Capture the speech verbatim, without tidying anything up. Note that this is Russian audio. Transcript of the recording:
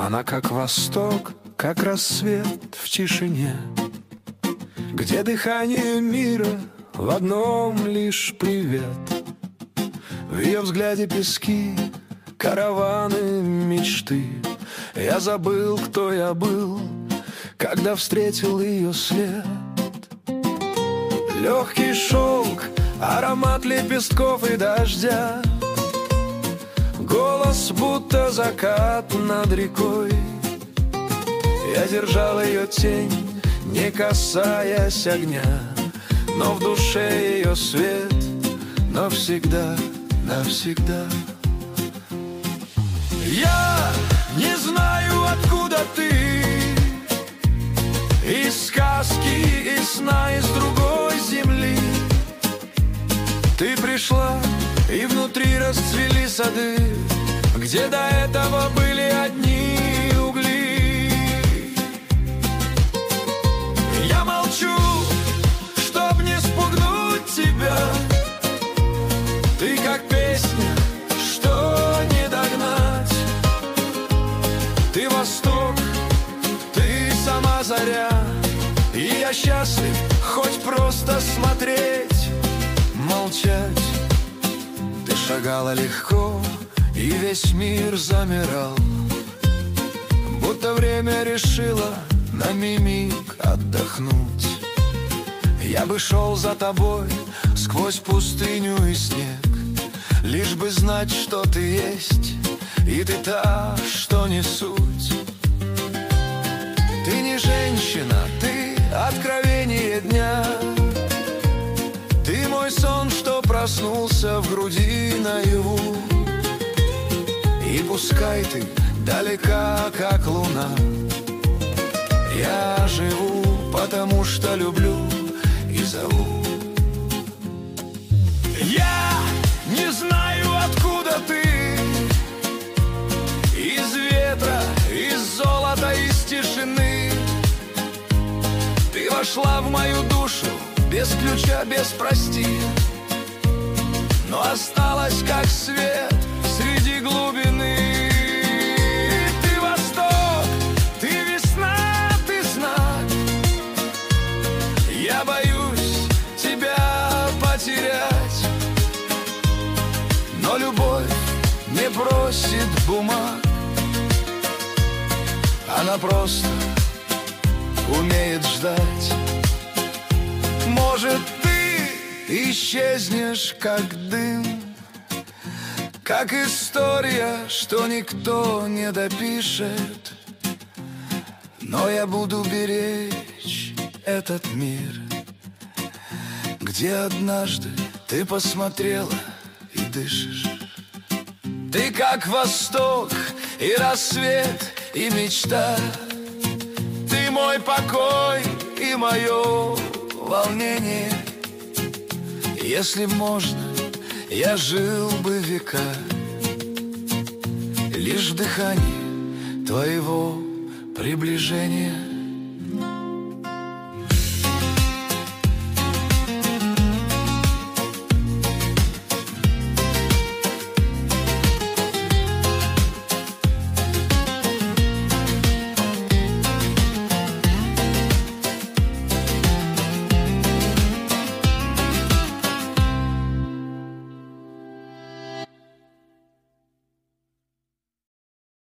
Она как восток, как рассвет в тишине, где дыхание мира в одном лишь привет. В ее взгляде пески, караваны мечты. Я забыл, кто я был, когда встретил ее след. Легкий шелк, аромат лепестков и дождя, голос будто закат над рекой. Я держал ее тень, не касаясь огня, но в душе ее свет навсегда, навсегда. Я не знаю, откуда ты, из сказки, из сна, из другой земли. Ты пришла, и внутри расцвели сады, где до этого были одни угли. Я молчу, чтоб не спугнуть тебя. Ты как песня, что не догнать. Ты восток, ты сама заря, и я счастлив хоть просто смотреть, молчать. Ты шагала легко, и весь мир замирал, будто время решило на миг отдохнуть. Я бы шел за тобой сквозь пустыню и снег, лишь бы знать, что ты есть, и ты та, что не суть. Ты не женщина, ты откровение дня. Ты мой сон, что проснулся в груди наяву. И пускай ты далека, как луна, я живу, потому что люблю и зову. Я не знаю, откуда ты, из ветра, из золота, из тишины. Ты вошла в мою душу без ключа, без прости, но осталась как свет среди глубины. Ты восток, ты весна, ты знак. Я боюсь тебя потерять, но любовь не просит бумаг, она просто умеет ждать. Может, ты исчезнешь, как дым, как история, что никто не допишет, но я буду беречь этот мир, где однажды ты посмотрела и дышишь. Ты как восток, и рассвет, и мечта. Ты мой покой и мое волнение. Если б можно, я жил бы века лишь в дыхании твоего приближения.